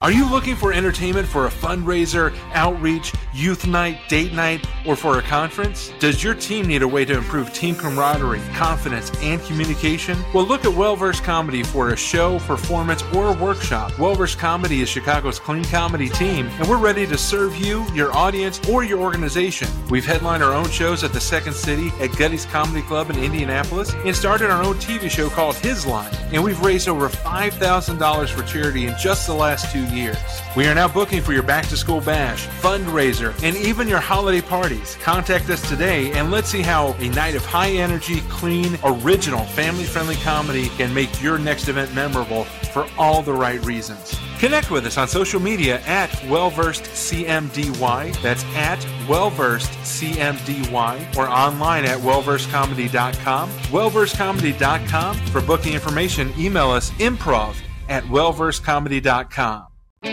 Are you looking for entertainment for a fundraiser, outreach, youth night, date night, or for a conference? Does your team need a way to improve team camaraderie, confidence, and communication? Well, look at Well-Versed Comedy for a show, performance, or a workshop. Well-Versed Comedy is Chicago's clean comedy team, and we're ready to serve you, your audience, or your organization. We've headlined our own shows at the Second City, at Gutty's Comedy Club in Indianapolis, and started our own TV show called His Line. And we've raised over $5,000 for charity in just the last 2 years. We are now booking for your back-to-school bash, fundraiser, and even your holiday parties. Contact us today and let's see how a night of high-energy, clean, original, family-friendly comedy can make your next event memorable for all the right reasons. Connect with us on social media at WellVersedCMDY. That's at WellVersedCMDY, or online at wellversedcomedy.com. Wellversedcomedy.com. For booking information, email us improv@wellversedcomedy.com.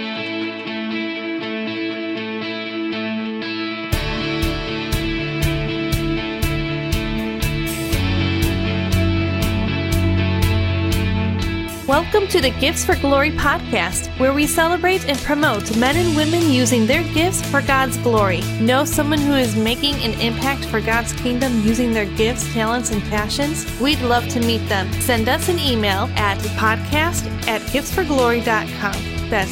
Welcome to the Gifts for Glory podcast, where we celebrate and promote men and women using their gifts for God's glory. Know someone who is making an impact for God's kingdom using their gifts, talents, and passions? We'd love to meet them. Send us an email at podcast@giftsforglory.com. That's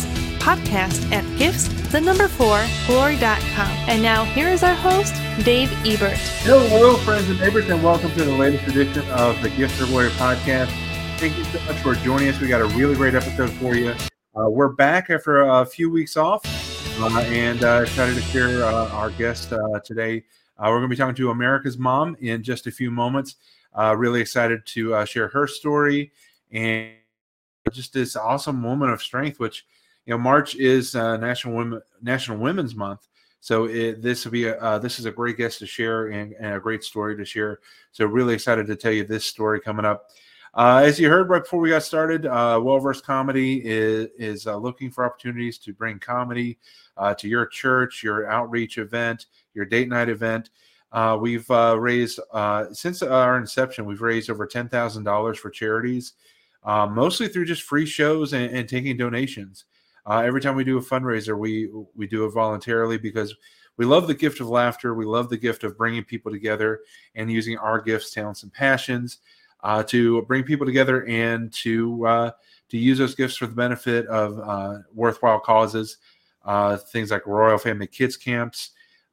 podcast@gifts4glory.com. And now here is our host, Dave Ebert. Hello, friends and neighbors, and welcome to the latest edition of the Gifts for Glory podcast. Thank you so much for joining us. We got a really great episode for you. We're back after a few weeks off, and excited to share our guest today. We're going to be talking to America's mom in just a few moments. Really excited to share her story and just this awesome woman of strength. Which, March is National Women's Month, so this is a great guest to share and a great story to share. So really excited to tell you this story coming up. As you heard right before we got started, Well-Versed Comedy is looking for opportunities to bring comedy to your church, your outreach event, your date night event. We've raised, since our inception, we've raised over $10,000 for charities, mostly through just free shows and taking donations. Every time we do a fundraiser, we do it voluntarily because we love the gift of laughter. We love the gift of bringing people together and using our gifts, talents, and passions to bring people together and to use those gifts for the benefit of worthwhile causes, things like Royal Family Kids Camps.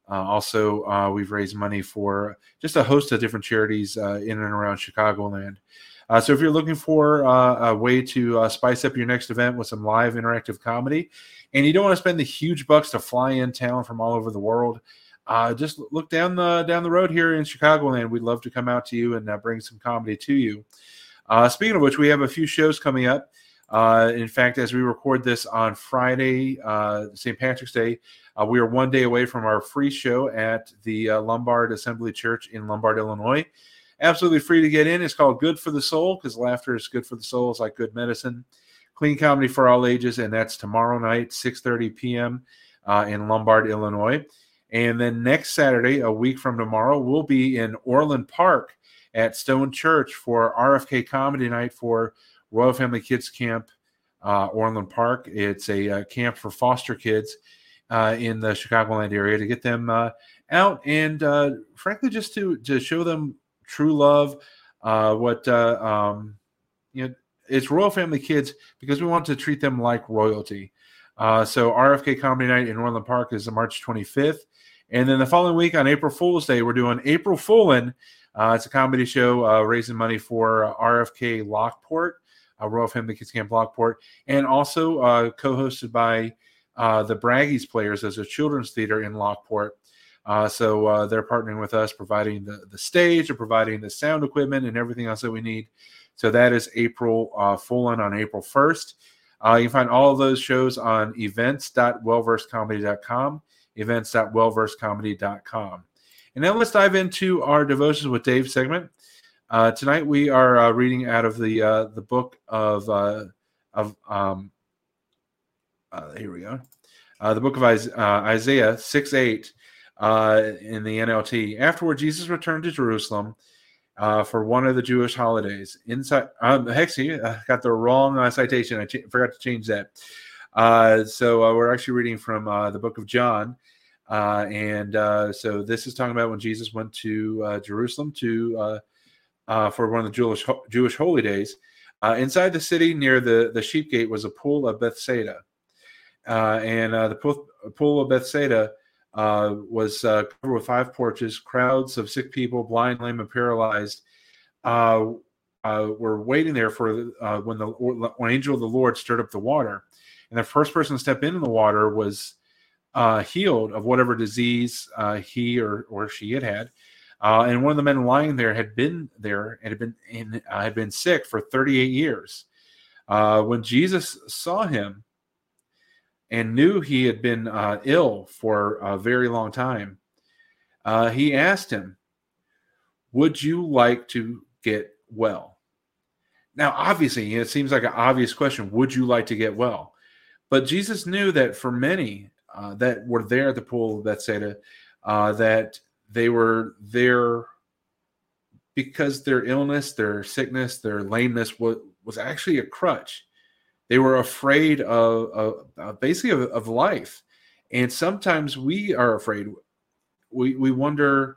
Also, we've raised money for just a host of different charities in and around Chicagoland. So if you're looking for a way to spice up your next event with some live interactive comedy, and you don't want to spend the huge bucks to fly in talent from all over the world, just look down the road here in Chicagoland. We'd love to come out to you and bring some comedy to you. Speaking of which, we have a few shows coming up. In fact, as we record this on Friday, St. Patrick's Day, we are one day away from our free show at the Lombard Assembly Church in Lombard, Illinois. Absolutely free to get in. It's called Good for the Soul because laughter is good for the soul. It's like good medicine. Clean comedy for all ages, and that's tomorrow night, 6:30 p.m. In Lombard, Illinois. And then next Saturday, a week from tomorrow, we'll be in Orland Park at Stone Church for RFK Comedy Night for Royal Family Kids Camp, Orland Park. It's a camp for foster kids in the Chicagoland area to get them out and, frankly, just to show them true love. It's Royal Family Kids because we want to treat them like royalty. So RFK Comedy Night in Orland Park is March 25th. And then the following week on April Fool's Day, we're doing April Foolin'. It's a comedy show raising money for RFK Lockport, Royal Family Kids Camp Lockport, and also co-hosted by the Braggies Players as a children's theater in Lockport. So they're partnering with us, providing the stage and providing the sound equipment and everything else that we need. So that is April Foolin' on April 1st. You can find all of those shows on events.wellversedcomedy.com, events.wellversedcomedy.com. And now let's dive into our Devotions with Dave segment. Tonight we are reading out of the book of here we go. The book of Isaiah 6:8 in the NLT. Afterward, Jesus returned to Jerusalem for one of the Jewish holidays. Inside, I got the wrong citation. I forgot to change that. So we're actually reading from the book of John. So this is talking about when Jesus went to Jerusalem for one of the Jewish holy days. Inside the city near the sheep gate was a pool of Bethsaida. The pool of Bethsaida was covered with 5 porches. Crowds of sick people, blind, lame, and paralyzed, were waiting there for when angel of the Lord stirred up the water. And the first person to step into the water was healed of whatever disease he or she had. And one of the men lying there had been there and had been sick for 38 years. When Jesus saw him and knew he had been ill for a very long time, he asked him, "Would you like to get well?" Now, obviously, it seems like an obvious question. Would you like to get well? But Jesus knew that for many that were there at the pool of Bethsaida, that they were there because their illness, their sickness, their lameness was actually a crutch. They were afraid of life. And sometimes we are afraid. We wonder,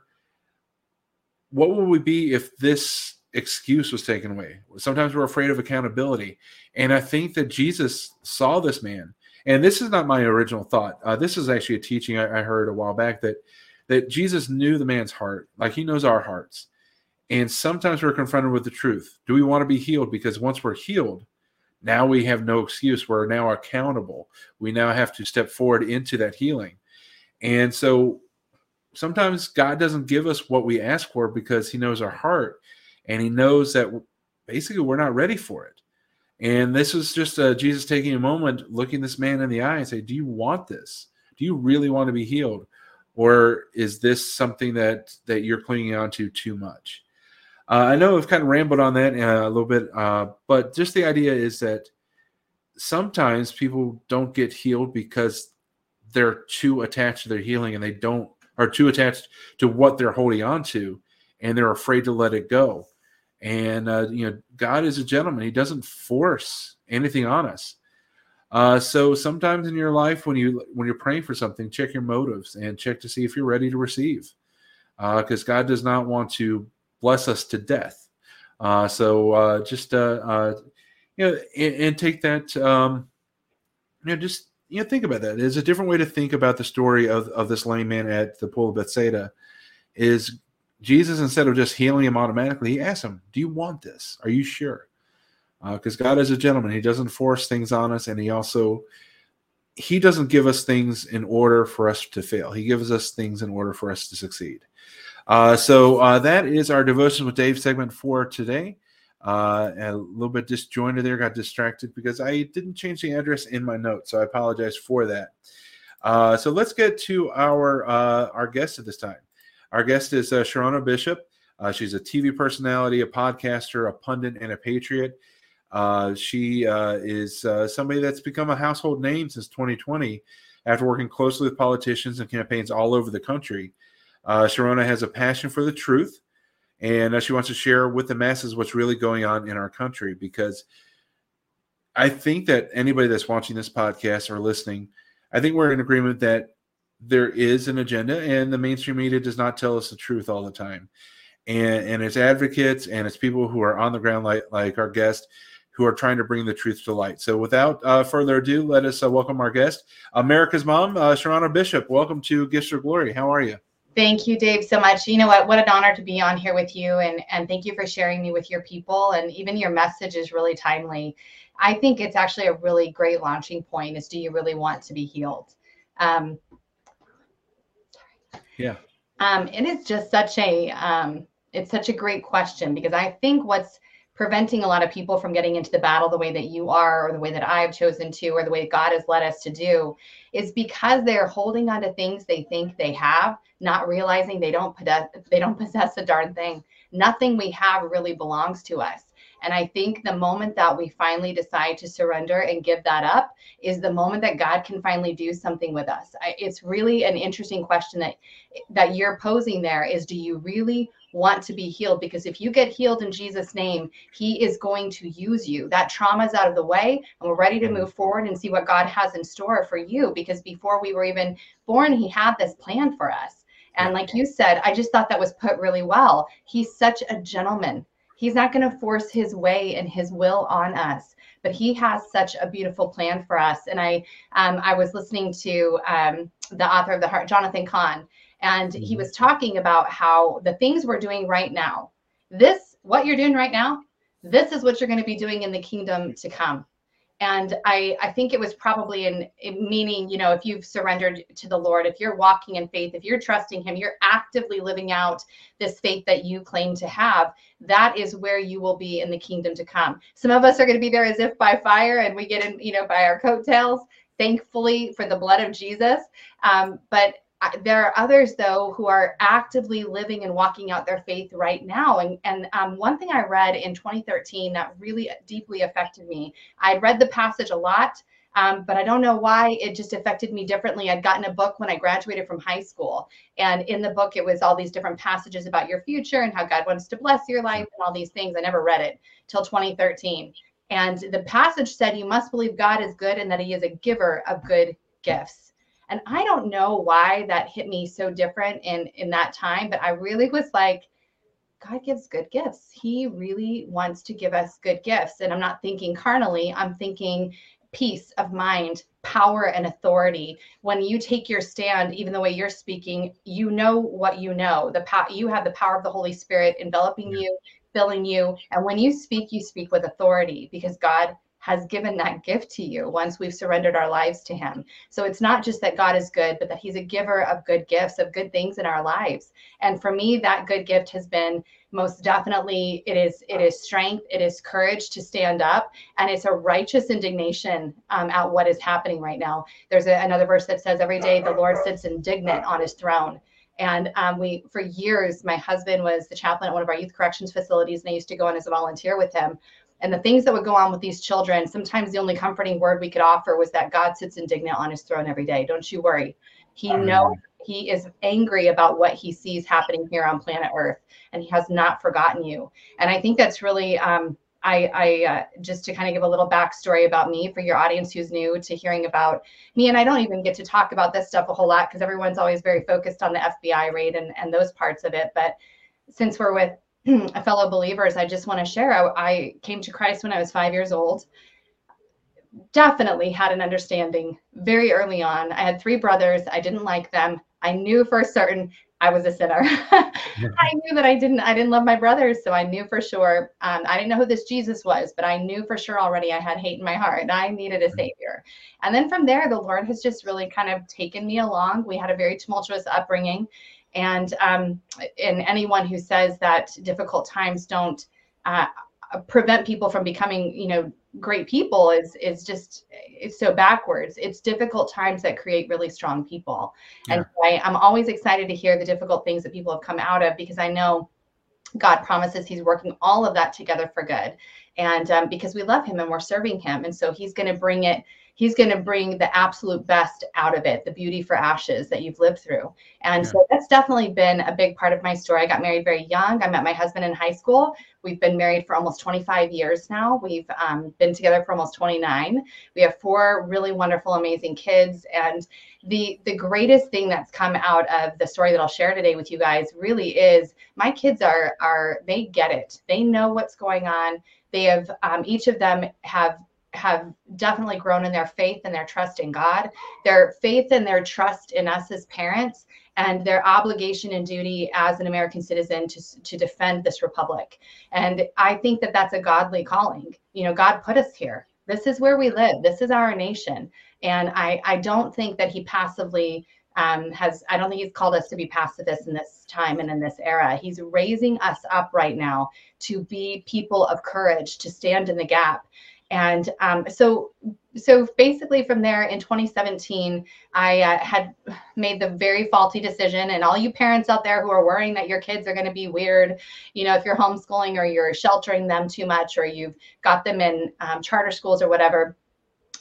what would we be if this excuse was taken away? Sometimes we're afraid of accountability. And I think that Jesus saw this man. And this is not my original thought. This is actually a teaching I heard a while back, that Jesus knew the man's heart, like he knows our hearts. And sometimes we're confronted with the truth. Do we want to be healed? Because once we're healed, now we have no excuse. We're now accountable. We now have to step forward into that healing. And so sometimes God doesn't give us what we ask for because he knows our heart. And he knows that basically we're not ready for it. And this is just Jesus taking a moment, looking this man in the eye and say, do you want this? Do you really want to be healed? Or is this something that you're clinging on to too much? I know I've kind of rambled on that a little bit, but just the idea is that sometimes people don't get healed because they're too attached to their healing and are too attached to what they're holding on to, and they're afraid to let it go. And God is a gentleman. He doesn't force anything on us. So sometimes in your life, when you're praying for something, check your motives and check to see if you're ready to receive, because God does not want to bless us to death. And take that. Think about that. There's a different way to think about the story of this lame man at the pool of Bethsaida. Is Jesus, instead of just healing him automatically, he asked him, "Do you want this? Are you sure?" Because God is a gentleman. He doesn't force things on us, and he doesn't give us things in order for us to fail. He gives us things in order for us to succeed. So that is our Devotion with Dave segment for today. A little bit disjointed there, got distracted because I didn't change the address in my notes, so I apologize for that. So let's get to our guest at this time. Our guest is Sharona Bishop. She's a TV personality, a podcaster, a pundit, and a patriot. She is somebody that's become a household name since 2020 after working closely with politicians and campaigns all over the country. Sharona has a passion for the truth, and she wants to share with the masses what's really going on in our country, because I think that anybody that's watching this podcast or listening, I think we're in agreement that there is an agenda, and the mainstream media does not tell us the truth all the time. And it's advocates and it's people who are on the ground, like our guest, who are trying to bring the truth to light. So without further ado, let us welcome our guest, America's Mom, Sharona Bishop. Welcome to Gifts of Glory. How are you? Thank you, Dave, so much. You know what an honor to be on here with you, and thank you for sharing me with your people, and even your message is really timely. I think it's actually a really great launching point is, do you really want to be healed? It is just it's such a great question, because I think what's preventing a lot of people from getting into the battle the way that you are, or the way that I've chosen to, or the way God has led us to do, is because they're holding on to things they think they have, not realizing they don't possess a darn thing. Nothing we have really belongs to us. And I think the moment that we finally decide to surrender and give that up is the moment that God can finally do something with us. It's really an interesting question that you're posing there, is, do you really want to be healed, because if you get healed in Jesus' name, he is going to use you. That trauma is out of the way, and we're ready to move forward and see what God has in store for you, because before we were even born, he had this plan for us. And like you said, I just thought that was put really well. He's such a gentleman. He's not going to force his way and his will on us, but he has such a beautiful plan for us. And I was listening to the author of The Heart, Jonathan Cahn, and he was talking about how the things we're doing right now, what you're doing right now, this is what you're going to be doing in the kingdom to come. And I think it was probably in meaning, if you've surrendered to the Lord, if you're walking in faith, if you're trusting him, you're actively living out this faith that you claim to have, that is where you will be in the kingdom to come. Some of us are going to be there as if by fire, and we get in, by our coattails, thankfully for the blood of Jesus. But there are others, though, who are actively living and walking out their faith right now. And one thing I read in 2013 that really deeply affected me, I'd read the passage a lot, but I don't know why it just affected me differently. I'd gotten a book when I graduated from high school. And in the book, it was all these different passages about your future and how God wants to bless your life and all these things. I never read it till 2013. And the passage said, you must believe God is good and that he is a giver of good gifts. And I don't know why that hit me so different in that time, but I really was like, God gives good gifts. He really wants to give us good gifts. And I'm not thinking carnally, I'm thinking peace of mind, power and authority. When you take your stand, even the way you're speaking, you know what you know. You have the power of the Holy Spirit enveloping you, filling you. And when you speak with authority, because God has given that gift to you once we've surrendered our lives to him. So it's not just that God is good, but that he's a giver of good gifts, of good things in our lives. And for me, that good gift has been most definitely, it is strength, it is courage to stand up, and it's a righteous indignation at what is happening right now. There's another verse that says, every day the Lord sits indignant on his throne. And for years, my husband was the chaplain at one of our youth corrections facilities, and I used to go on as a volunteer with him. And the things that would go on with these children, sometimes the only comforting word we could offer was that God sits indignant on his throne every day. Don't you worry. He knows, he is angry about what he sees happening here on planet Earth, and he has not forgotten you. And I think that's really, just to kind of give a little backstory about me for your audience who's new to hearing about me. And I don't even get to talk about this stuff a whole lot because everyone's always very focused on the FBI raid and those parts of it. But since we're with fellow believers, I just want to share, I came to Christ when I was 5 years old. Definitely had an understanding very early on. I had 3 brothers. I didn't like them. I knew for certain I was a sinner. I knew that I didn't love my brothers. So I knew for sure. I didn't know who this Jesus was, but I knew for sure already I had hate in my heart and I needed a savior. And then from there, the Lord has just really kind of taken me along. We had a very tumultuous upbringing. And anyone who says that difficult times don't prevent people from becoming, great people is so backwards. It's difficult times that create really strong people. Yeah. And so I'm always excited to hear the difficult things that people have come out of, because I know God promises he's working all of that together for good. And because we love him and we're serving him. And so he's going to bring the absolute best out of it, the beauty for ashes that you've lived through. And so that's definitely been a big part of my story. I got married very young. I met my husband in high school. We've been married for almost 25 years now. We've been together for almost 29. We have 4 really wonderful, amazing kids. And the greatest thing that's come out of the story that I'll share today with you guys really is my kids they get it. They know what's going on. They have, each of them have definitely grown in their faith and their trust in God, their faith and their trust in us as parents, and their obligation and duty as an American citizen to defend this republic. And I think that that's a godly calling. God put us here. This is where we live. This is our nation. And I don't think that he passively I don't think he's called us to be pacifists in this time and in this era. He's raising us up right now to be people of courage, to stand in the gap. And so basically from there in 2017, I had made the very faulty decision. And all you parents out there who are worrying that your kids are going to be weird, if you're homeschooling or you're sheltering them too much, or you've got them in charter schools or whatever,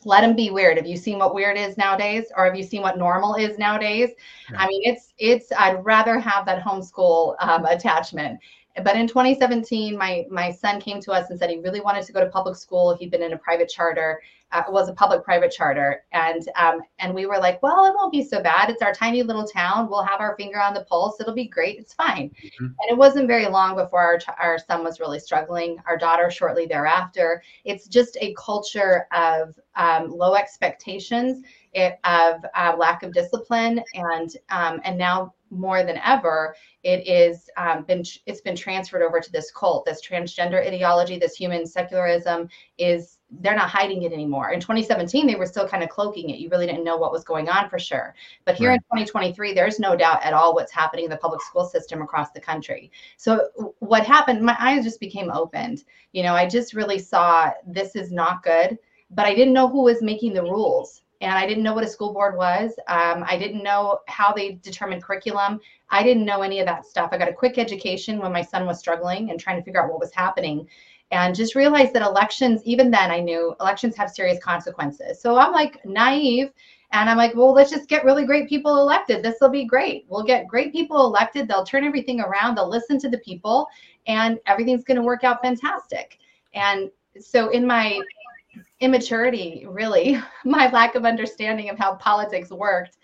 let them be weird. Have you seen what weird is nowadays? Or have you seen what normal is nowadays? Yeah. I mean, I'd rather have that homeschool attachment. But in 2017, my son came to us and said he really wanted to go to public school. He'd been in a private charter, was a public-private charter. And we were like, well, it won't be so bad. It's our tiny little town. We'll have our finger on the pulse. It'll be great. It's fine. Mm-hmm. And it wasn't very long before our son was really struggling. Our daughter shortly thereafter. It's just a culture of low expectations, of lack of discipline, and now more than ever, it's been transferred over to this cult, this transgender ideology, this human secularism. They're not hiding it anymore. In 2017, they were still kind of cloaking it. You really didn't know what was going on for sure. But here in 2023, there's no doubt at all what's happening in the public school system across the country. So what happened, my eyes just became opened. I just really saw this is not good, but I didn't know who was making the rules. And I didn't know what a school board was. I didn't know how they determined curriculum. I didn't know any of that stuff. I got a quick education when my son was struggling and trying to figure out what was happening, and just realized that elections, even then I knew elections have serious consequences. So I'm like naive, and I'm like, well, let's just get really great people elected. This will be great. We'll get great people elected. They'll turn everything around. They'll listen to the people, and everything's going to work out fantastic. And so in my immaturity, really, my lack of understanding of how politics worked,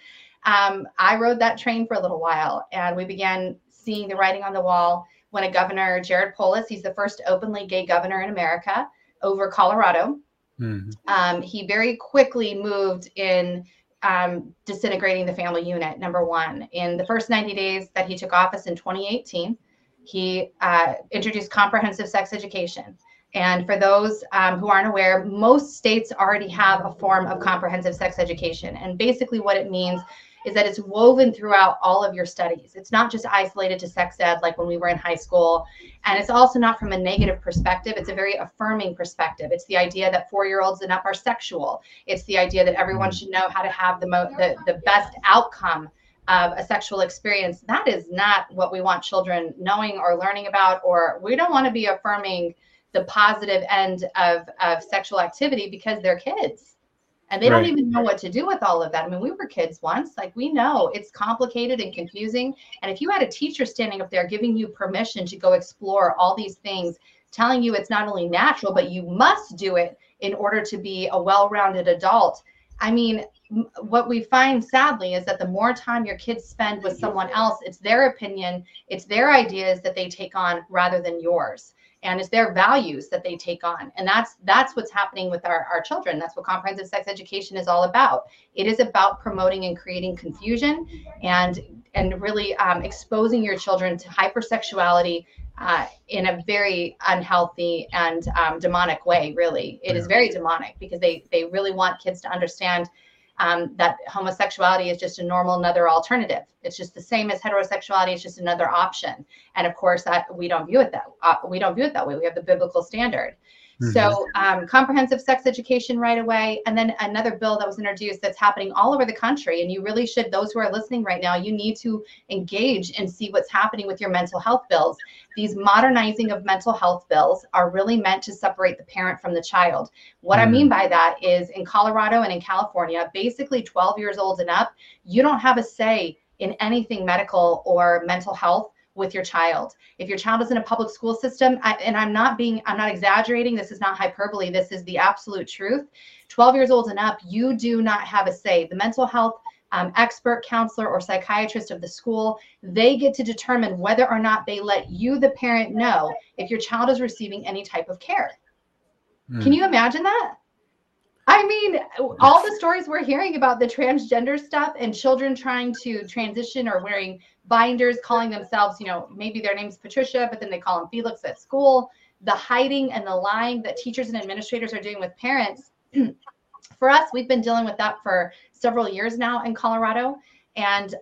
I rode that train for a little while, and we began seeing the writing on the wall when a governor, Jared Polis, he's the first openly gay governor in America, over Colorado. Mm-hmm. He very quickly moved in disintegrating the family unit, number one. In the first 90 days that he took office in 2018, he introduced comprehensive sex education. And for those who aren't aware, most states already have a form of comprehensive sex education. And basically what it means is that it's woven throughout all of your studies. It's not just isolated to sex ed like when we were in high school. And it's also not from a negative perspective. It's a very affirming perspective. It's the idea that 4-year-olds and up are sexual. It's the idea that everyone should know how to have the best outcome of a sexual experience. That is not what we want children knowing or learning about, or we don't want to be affirming the positive end of sexual activity because they're kids. And they don't even know what to do with all of that. I mean, we were kids once. Like, we know it's complicated and confusing. And if you had a teacher standing up there giving you permission to go explore all these things, telling you it's not only natural, but you must do it in order to be a well-rounded adult. I mean, what we find sadly is that the more time your kids spend with someone else, it's their opinion, it's their ideas that they take on rather than yours. And it's their values that they take on. And that's what's happening with our children. That's what comprehensive sex education is all about. It is about promoting and creating confusion and really exposing your children to hypersexuality in a very unhealthy and demonic way, really. It is very demonic because they really want kids to understand that homosexuality is just a normal, another alternative. It's just the same as heterosexuality. It's just another option. And of course, that we don't view it that way. We have the biblical standard. Mm-hmm. So comprehensive sex education right away. And then another bill that was introduced that's happening all over the country. And you really should, those who are listening right now, you need to engage and see what's happening with your mental health bills. These modernizing of mental health bills are really meant to separate the parent from the child. What I mean by that is in Colorado and in California, basically 12 years old and up, you don't have a say in anything medical or mental health with your child. If your child is in a public school system, and I'm not exaggerating, this is not hyperbole, this is the absolute truth. 12 years old and up, you do not have a say. The mental health expert, counselor, or psychiatrist of the school, they get to determine whether or not they let you, the parent, know if your child is receiving any type of care. Can you imagine that? I mean, all the stories we're hearing about the transgender stuff and children trying to transition or wearing binders, calling themselves, maybe their name's Patricia, but then they call them Felix at school, the hiding and the lying that teachers and administrators are doing with parents. For us, we've been dealing with that for several years now in Colorado. And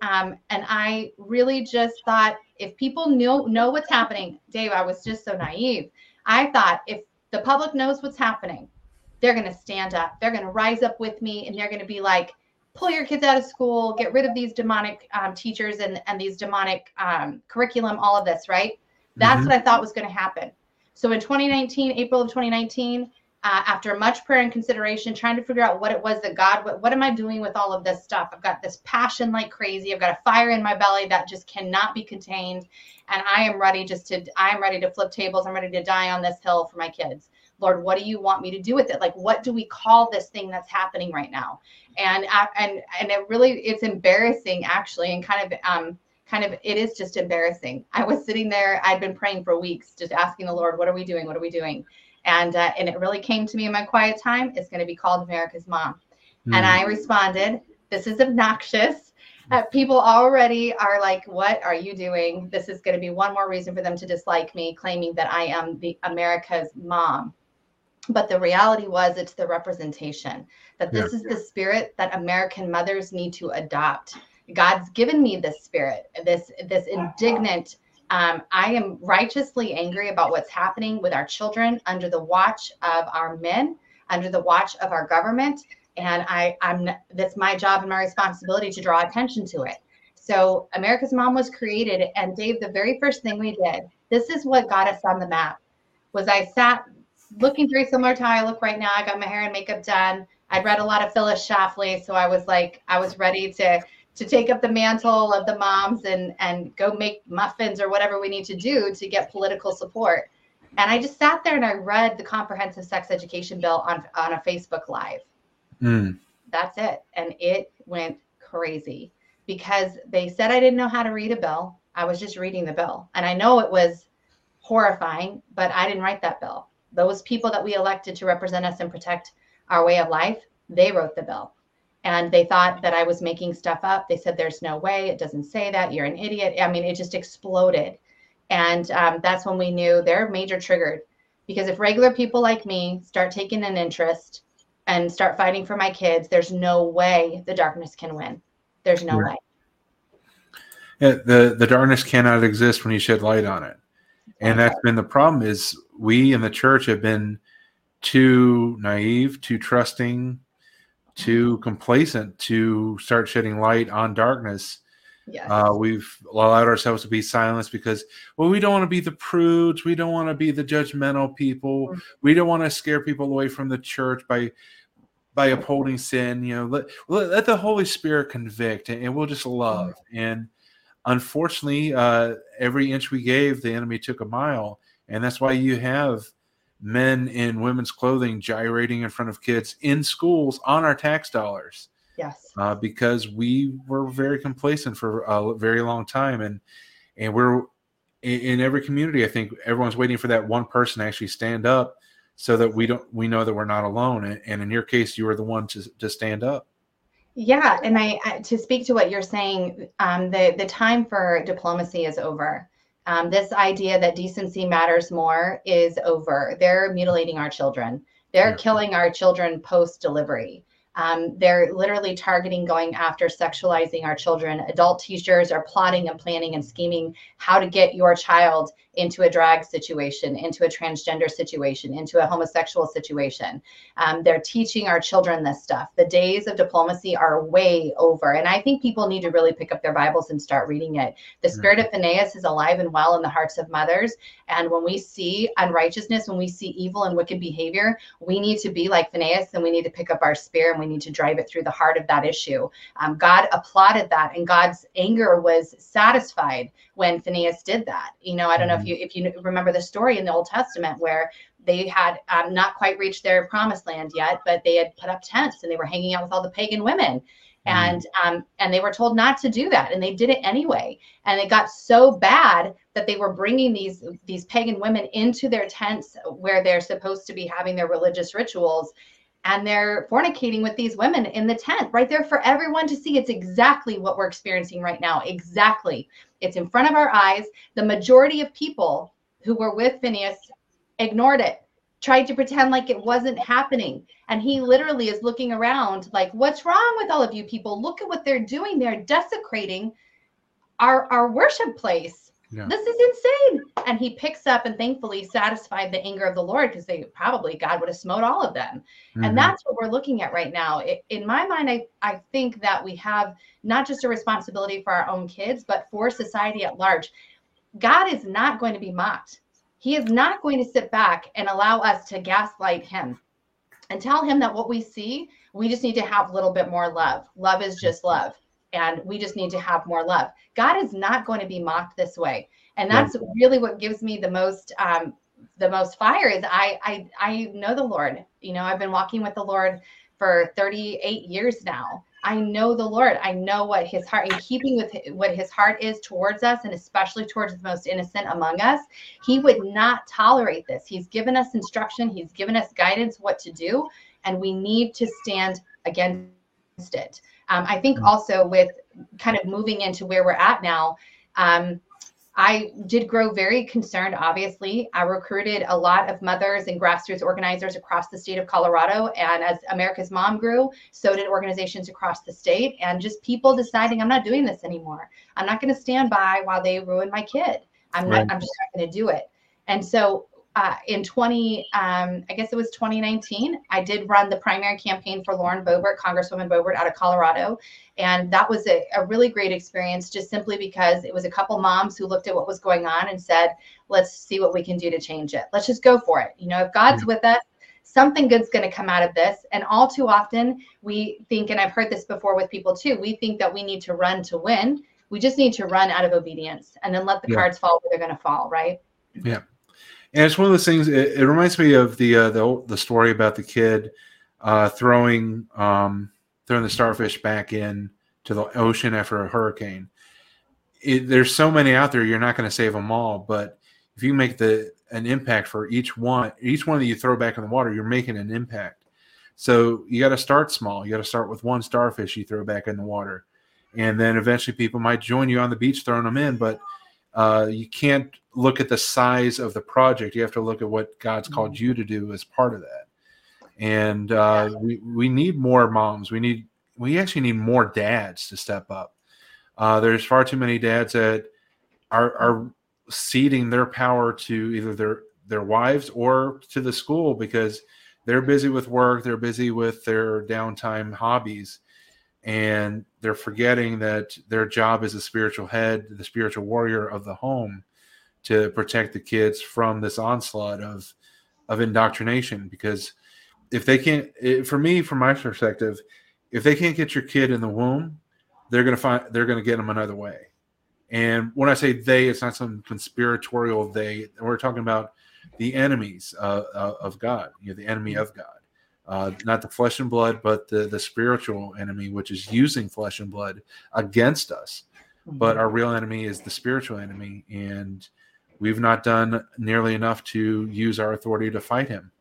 I really just thought if people know what's happening, Dave, I was just so naive. I thought if the public knows what's happening, they're going to stand up. They're going to rise up with me, and they're going to be like, pull your kids out of school, get rid of these demonic teachers and these demonic curriculum, all of this, right? That's what I thought was going to happen. So in 2019, April of 2019, after much prayer and consideration, trying to figure out what it was that God, what am I doing with all of this stuff? I've got this passion like crazy. I've got a fire in my belly that just cannot be contained. And I am ready to flip tables. I'm ready to die on this hill for my kids. Lord, what do you want me to do with it? Like, what do we call this thing that's happening right now? And it really, it's embarrassing actually. And it is just embarrassing. I was sitting there, I'd been praying for weeks, just asking the Lord, what are we doing? What are we doing? And it really came to me in my quiet time. It's going to be called America's Mom. And I responded, this is obnoxious. People already are like, what are you doing? This is going to be one more reason for them to dislike me, claiming that I am the America's mom. But the reality was, it's the representation that this is the spirit that American mothers need to adopt. God's given me this spirit, this indignant. I am righteously angry about what's happening with our children under the watch of our men, under the watch of our government. And that's my job and my responsibility to draw attention to it. So America's Mom was created. And Dave, the very first thing we did, this is what got us on the map, was I sat looking very similar to how I look right now. I got my hair and makeup done. I'd read a lot of Phyllis Schlafly. So I was ready to take up the mantle of the moms and go make muffins or whatever we need to do to get political support. And I just sat there and I read the comprehensive sex education bill on a Facebook Live. That's it. And it went crazy because they said I didn't know how to read a bill. I was just reading the bill. And I know it was horrifying, but I didn't write that bill. Those people that we elected to represent us and protect our way of life, they wrote the bill. And they thought that I was making stuff up. They said, there's no way. It doesn't say that. You're an idiot. I mean, it just exploded. And that's when we knew they're major triggered. Because if regular people like me start taking an interest and start fighting for my kids, there's no way the darkness can win. There's no way. Yeah, the darkness cannot exist when you shed light on it. And that's been the problem, is we in the church have been too naive, too trusting, too complacent to start shedding light on darkness. Yes. We've allowed ourselves to be silenced because, well, we don't want to be the prudes. We don't want to be the judgmental people. Mm-hmm. We don't want to scare people away from the church by upholding sin. You know, let the Holy Spirit convict, and we'll just love. Mm-hmm. And unfortunately, every inch we gave, the enemy took a mile. And that's why you have men in women's clothing gyrating in front of kids in schools on our tax dollars. Yes. Because we were very complacent for a very long time. And we're in every community, I think everyone's waiting for that one person to actually stand up so that we know that we're not alone. And in your case, you were the one to stand up. Yeah. And I to speak to what you're saying, the time for diplomacy is over. This idea that decency matters more is over. They're mutilating our children. They're killing our children post-delivery. They're literally targeting, going after, sexualizing our children. Adult teachers are plotting and planning and scheming how to get your child into a drag situation, into a transgender situation, into a homosexual situation. They're teaching our children this stuff. The days of diplomacy are way over. And I think people need to really pick up their Bibles and start reading it. The spirit of Phineas is alive and well in the hearts of mothers. And when we see unrighteousness, when we see evil and wicked behavior, we need to be like Phineas, and we need to pick up our spear and we need to drive it through the heart of that issue. God applauded that, and God's anger was satisfied when Phineas did that. You know, I don't know if you remember the story in the Old Testament where they had not quite reached their promised land yet, but they had put up tents and they were hanging out with all the pagan women. And they were told not to do that, and they did it anyway. And it got so bad that they were bringing these pagan women into their tents where they're supposed to be having their religious rituals, and they're fornicating with these women in the tent right there for everyone to see. It's exactly what we're experiencing right now. Exactly. It's in front of our eyes. The majority of people who were with Phineas ignored it, tried to pretend like it wasn't happening. And he literally is looking around like, what's wrong with all of you people? Look at what they're doing. They're desecrating our worship place. Yeah. This is insane. And he picks up and thankfully satisfied the anger of the Lord, because God would have smote all of them. Mm-hmm. And that's what we're looking at right now. In my mind, I think that we have not just a responsibility for our own kids, but for society at large. God is not going to be mocked. He is not going to sit back and allow us to gaslight him. and tell him that what we see, we just need to have a little bit more love. Love is just love. And we just need to have more love. God is not going to be mocked this way. And that's really what gives me the most fire is I know the Lord. You know, I've been walking with the Lord for 38 years now. I know the Lord. I know what his heart, in keeping with what his heart is towards us, and especially towards the most innocent among us. He would not tolerate this. He's given us instruction. He's given us guidance what to do, and we need to stand against it. I think also with kind of moving into where we're at now, I did grow very concerned, obviously. I recruited a lot of mothers and grassroots organizers across the state of Colorado. And as America's Mom grew, so did organizations across the state. And just people deciding, I'm not doing this anymore. I'm not going to stand by while they ruin my kid. I'm just not going to do it. And so in I guess it was 2019, I did run the primary campaign for Lauren Boebert, Congresswoman Boebert out of Colorado. And that was a really great experience, just simply because it was a couple moms who looked at what was going on and said, let's see what we can do to change it. Let's just go for it. You know, if God's with us, something good's going to come out of this. And all too often we think, and I've heard this before with people too, we think that we need to run to win. We just need to run out of obedience and then let the cards fall where they're going to fall, right? Yeah. And it's one of those things. It reminds me of the story about the kid throwing the starfish back in to the ocean after a hurricane. There's so many out there, you're not going to save them all. But if you make an impact for each one that you throw back in the water, you're making an impact. So you got to start small. You got to start with one starfish you throw back in the water, and then eventually people might join you on the beach throwing them in. But you can't look at the size of the project. You have to look at what God's called you to do as part of that. And we need more moms. We actually need more dads to step up. There's far too many dads that are ceding their power to either their wives or to the school because they're busy with work. They're busy with their downtime hobbies. And they're forgetting that their job as a spiritual head, the spiritual warrior of the home, to protect the kids from this onslaught of indoctrination. Because if they can't, from my perspective, if they can't get your kid in the womb, they're going to get them another way. And when I say they, it's not some conspiratorial they. We're talking about the enemies of God, the enemy of God. Not the flesh and blood, but the spiritual enemy, which is using flesh and blood against us. But our real enemy is the spiritual enemy, and we've not done nearly enough to use our authority to fight him.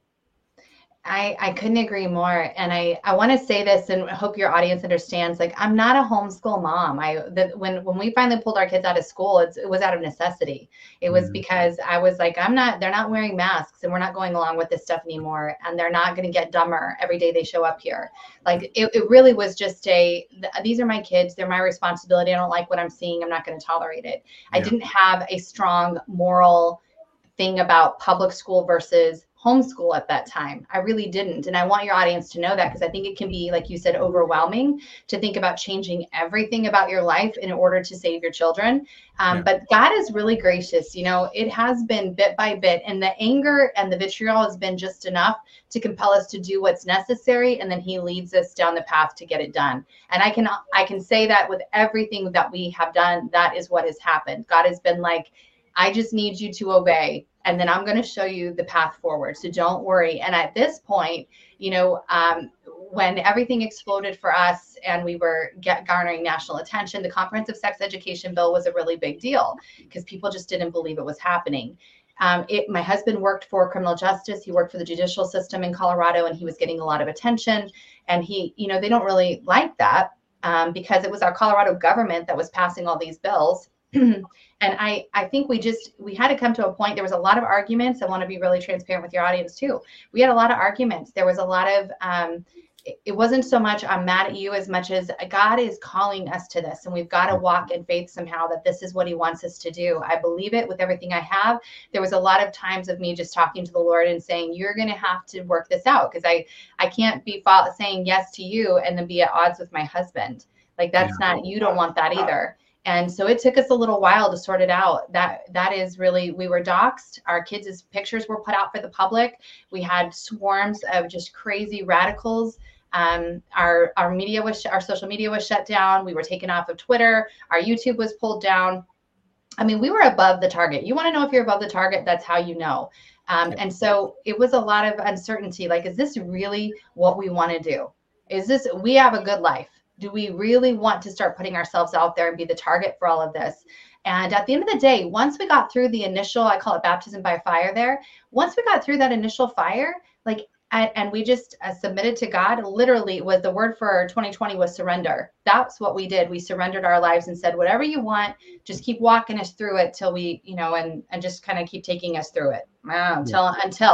I couldn't agree more. And I want to say this, and I hope your audience understands, like, I'm not a homeschool mom. When we finally pulled our kids out of school, it was out of necessity. It was because I was like, they're not wearing masks, and we're not going along with this stuff anymore. And they're not going to get dumber every day they show up here. Like, it really was just these are my kids. They're my responsibility. I don't like what I'm seeing. I'm not going to tolerate it. Yeah. I didn't have a strong moral thing about public school versus homeschool at that time. I really didn't. And I want your audience to know that, because I think it can be, like you said, overwhelming to think about changing everything about your life in order to save your children. But God is really gracious. It has been bit by bit, and the anger and the vitriol has been just enough to compel us to do what's necessary. And then he leads us down the path to get it done. And I can say that with everything that we have done, that is what has happened. God has been like, I just need you to obey, and then I'm going to show you the path forward. So don't worry. And at this point, when everything exploded for us and we were garnering national attention, the Comprehensive Sex Education Bill was a really big deal because people just didn't believe it was happening. My husband worked for criminal justice. He worked for the judicial system in Colorado, and he was getting a lot of attention. And they don't really like that because it was our Colorado government that was passing all these bills. And I think we had to come to a point. There was a lot of arguments. I want to be really transparent with your audience too. We had a lot of arguments. There was a lot of, it wasn't so much I'm mad at you as much as God is calling us to this. And we've got to walk in faith somehow that this is what he wants us to do. I believe it with everything I have. There was a lot of times of me just talking to the Lord and saying, you're going to have to work this out, because I can't be saying yes to you and then be at odds with my husband. Like, that's not, you don't want that either. And so it took us a little while to sort it out. That is really, we were doxxed. Our kids' pictures were put out for the public. We had swarms of just crazy radicals. Our social media was shut down. We were taken off of Twitter. Our YouTube was pulled down. I mean, we were above the target. You want to know if you're above the target? That's how you know. And so it was a lot of uncertainty. Like, is this really what we want to do? We have a good life? Do we really want to start putting ourselves out there and be the target for all of this? And at the end of the day, once we got through the initial, I call it baptism by fire there. Once we got through that initial fire, and we just submitted to God, literally was the word for 2020 was surrender. That's what we did. We surrendered our lives and said, whatever you want, just keep walking us through it till we, and just kind of keep taking us through it until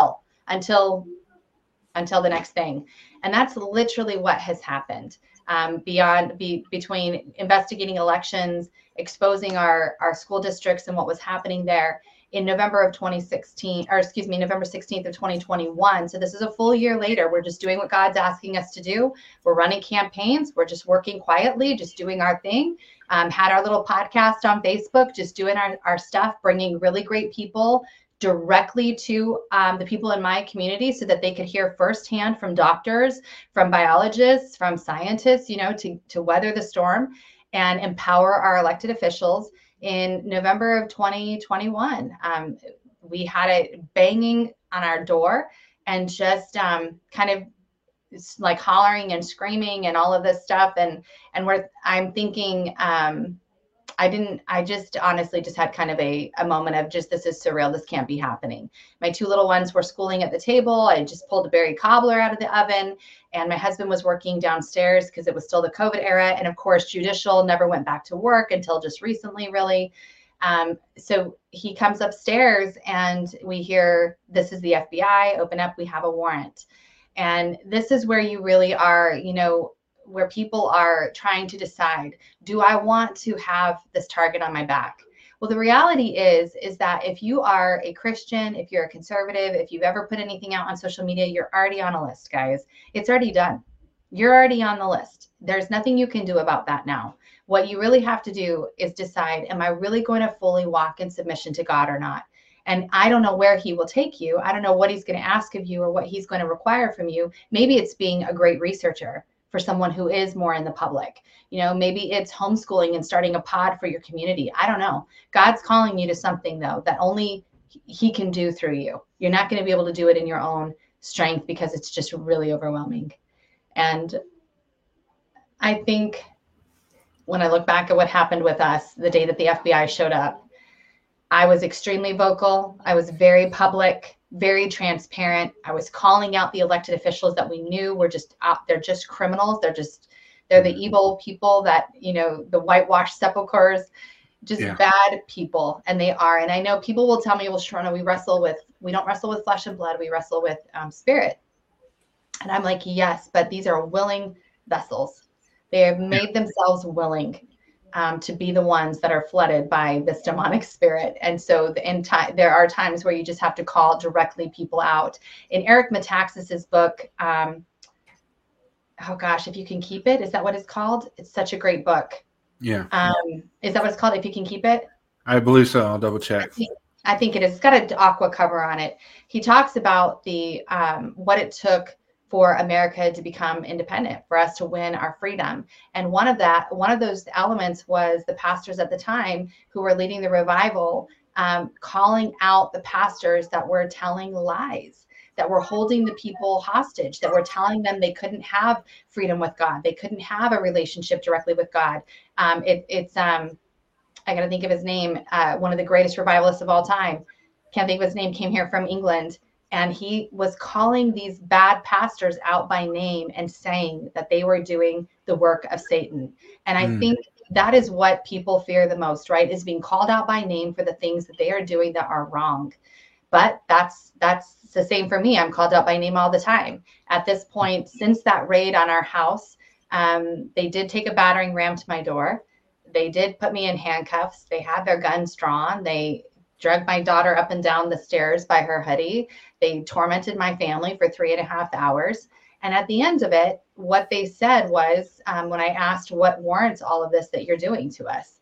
the next thing. And that's literally what has happened. Between investigating elections, exposing our school districts and what was happening there in November 16th of 2021. So this is a full year later. We're just doing what God's asking us to do. We're running campaigns. We're just working quietly, just doing our thing. Had our little podcast on Facebook, just doing our stuff, bringing really great people directly to the people in my community so that they could hear firsthand from doctors, from biologists, from scientists, to weather the storm and empower our elected officials. In November of 2021, we had it banging on our door and just kind of like hollering and screaming and all of this stuff. I'm thinking, I just honestly just had kind of a moment of just, this is surreal. This can't be happening. My two little ones were schooling at the table. I just pulled a berry cobbler out of the oven, and my husband was working downstairs because it was still the COVID era. And of course, judicial never went back to work until just recently, really. So he comes upstairs and we hear, this is the FBI, open up, we have a warrant. And this is where you really are, where people are trying to decide, do I want to have this target on my back? Well, the reality is that if you are a Christian, if you're a conservative, if you've ever put anything out on social media, you're already on a list, guys. It's already done. You're already on the list. There's nothing you can do about that now. What you really have to do is decide, am I really going to fully walk in submission to God or not? And I don't know where he will take you. I don't know what he's going to ask of you or what he's going to require from you. Maybe it's being a great researcher for someone who is more in the public. Maybe it's homeschooling and starting a pod for your community. I don't know. God's calling you to something, though, that only he can do through you. You're not going to be able to do it in your own strength because it's just really overwhelming. And I think when I look back at what happened with us the day that the FBI showed up, I was extremely vocal. I was very public, very transparent. I was calling out the elected officials that we knew were just out. They're just criminals. They're the evil people that, the whitewashed sepulchres, just bad people. And they are. And I know people will tell me, well, Sharona, we don't wrestle with flesh and blood. We wrestle with spirit. And I'm like, yes, but these are willing vessels. They have made themselves willing to be the ones that are flooded by this demonic spirit. And so there are times where you just have to call directly people out. In Eric Metaxas's book, oh gosh, If You Can Keep It, is that what it's called? It's such a great book. Yeah. Is that what it's called? If You Can Keep It? I believe so. I'll double check. I think it is. It's got an aqua cover on it. He talks about the what it took for America to become independent, for us to win our freedom. And one of those elements was the pastors at the time who were leading the revival, calling out the pastors that were telling lies, that were holding the people hostage, that were telling them they couldn't have freedom with God. They couldn't have a relationship directly with God. I got to think of his name. One of the greatest revivalists of all time. Can't think of his name, came here from England. And he was calling these bad pastors out by name and saying that they were doing the work of Satan. And I think that is what people fear the most, right? Is being called out by name for the things that they are doing that are wrong. But that's the same for me. I'm called out by name all the time. At this point, since that raid on our house, they did take a battering ram to my door. They did put me in handcuffs. They had their guns drawn. They dragged my daughter up and down the stairs by her hoodie. They tormented my family for 3.5 hours. And at the end of it, what they said was, when I asked what warrants all of this that you're doing to us,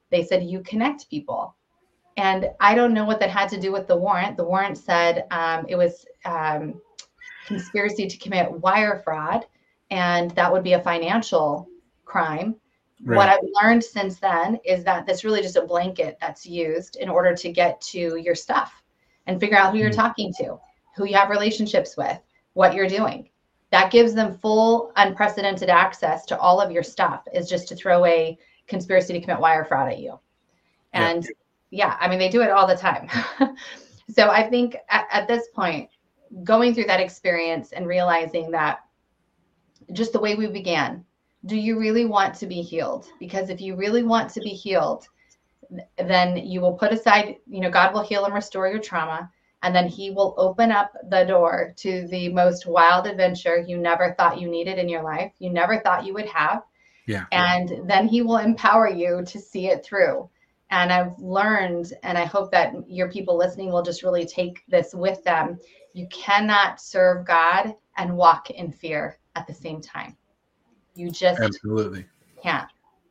They said, you connect people. And I don't know what that had to do with the warrant. The warrant said it was conspiracy to commit wire fraud, and that would be a financial crime. Right. What I've learned since then is that that's really just a blanket that's used in order to get to your stuff and figure out who you're talking to, who you have relationships with, what you're doing. That gives them full unprecedented access to all of your stuff, is just to throw a conspiracy to commit wire fraud at you. And I mean, they do it all the time. So I think at this point, going through that experience and realizing that just the way we began, do you really want to be healed? Because if you really want to be healed, then you will put aside, God will heal and restore your trauma. And then he will open up the door to the most wild adventure you never thought you needed in your life. You never thought you would have. Yeah. And then he will empower you to see it through. And I've learned, and I hope that your people listening will just really take this with them. You cannot serve God and walk in fear at the same time. You just absolutely can't.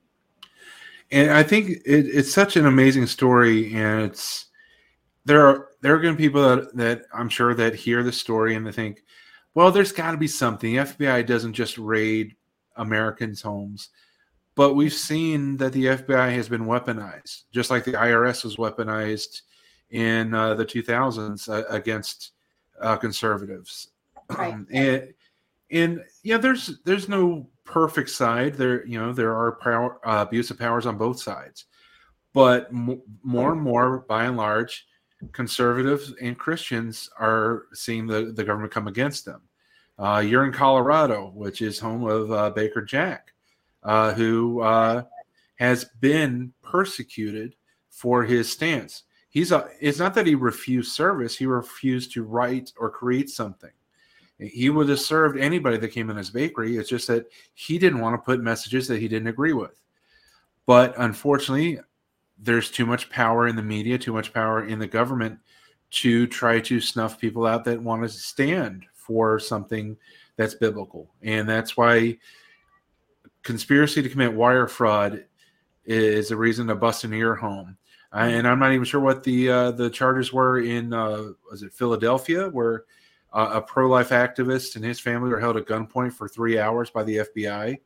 And I think it's such an amazing story, and there are going to be people that I'm sure that hear the story and they think, well, there's got to be something. The FBI doesn't just raid Americans' homes. But we've seen that the FBI has been weaponized, just like the IRS was weaponized in the 2000s against conservatives. Right. And there's no perfect side. There are abuse of powers on both sides. But more and more, by and large, conservatives and Christians are seeing the government come against them. You're in Colorado, which is home of Baker Jack. Who has been persecuted for his stance. It's not that he refused service. He refused to write or create something. He would have served anybody that came in his bakery. It's just that he didn't want to put messages that he didn't agree with. But unfortunately, there's too much power in the media, too much power in the government to try to snuff people out that want to stand for something that's biblical. And that's why conspiracy to commit wire fraud is a reason to bust into your home. And I'm not even sure what the charges were in, was it Philadelphia, where a pro-life activist and his family were held at gunpoint for 3 hours by the FBI.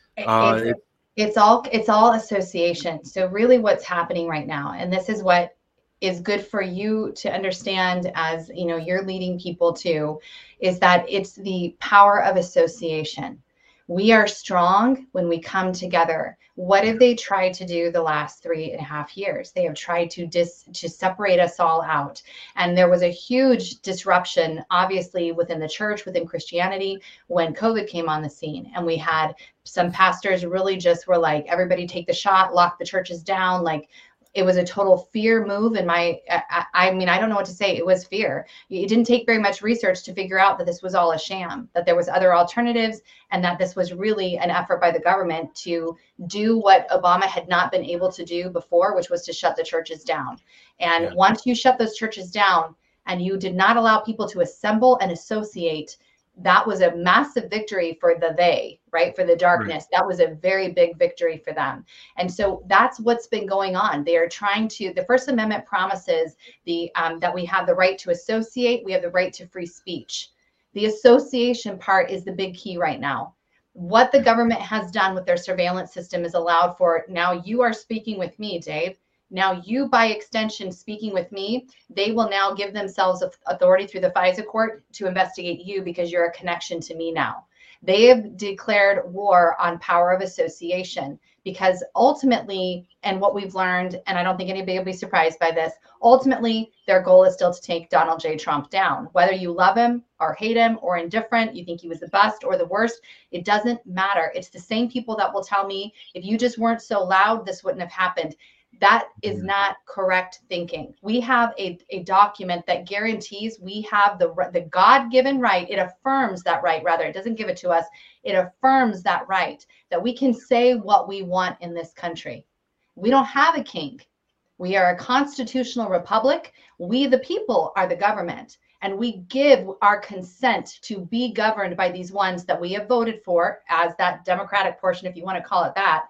It's all association. So really what's happening right now, and this is what is good for you to understand as you're leading people to, is that it's the power of association. We are strong when we come together. What have they tried to do the last 3.5 years? They have tried to separate us all out. And there was a huge disruption, obviously, within the church, within Christianity, when COVID came on the scene. And we had some pastors really just were like, everybody take the shot, lock the churches down. Like, it was a total fear move. And I don't know what to say. It was fear. It didn't take very much research to figure out that this was all a sham, that there was other alternatives, and that this was really an effort by the government to do what Obama had not been able to do before, which was to shut the churches down. And once you shut those churches down and you did not allow people to assemble and associate, that was a massive victory for the for the darkness. Right. That was a very big victory for them. And so that's what's been going on. They are trying to, the First Amendment promises that we have the right to associate, we have the right to free speech. The association part is the big key right now. What the government has done with their surveillance system is allowed for, now you are speaking with me, Dave. Now you, by extension, speaking with me, they will now give themselves authority through the FISA court to investigate you because you're a connection to me now. They have declared war on power of association because ultimately, and what we've learned, and I don't think anybody will be surprised by this, ultimately, their goal is still to take Donald J. Trump down. Whether you love him or hate him or indifferent, you think he was the best or the worst, it doesn't matter. It's the same people that will tell me, if you just weren't so loud, this wouldn't have happened. That is not correct thinking. We have a document that guarantees we have the God-given right. It affirms that right, rather. It doesn't give it to us. It affirms that right, that we can say what we want in this country. We don't have a king. We are a constitutional republic. We, the people, are the government. And we give our consent to be governed by these ones that we have voted for as that Democratic portion, if you want to call it that.